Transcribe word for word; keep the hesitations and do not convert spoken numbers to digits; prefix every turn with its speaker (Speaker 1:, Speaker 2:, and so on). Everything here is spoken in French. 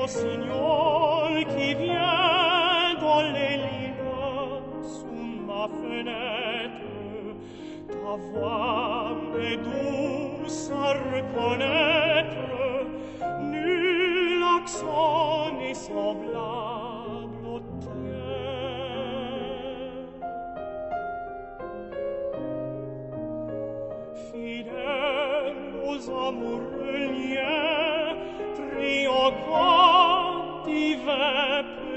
Speaker 1: rossignol qui vient dans les lilas sous ma fenêtre. Ta voix est douce à reconnaître, nul accent n'est semblable au tien. Fidèle aux amoureux liens, triomphant divin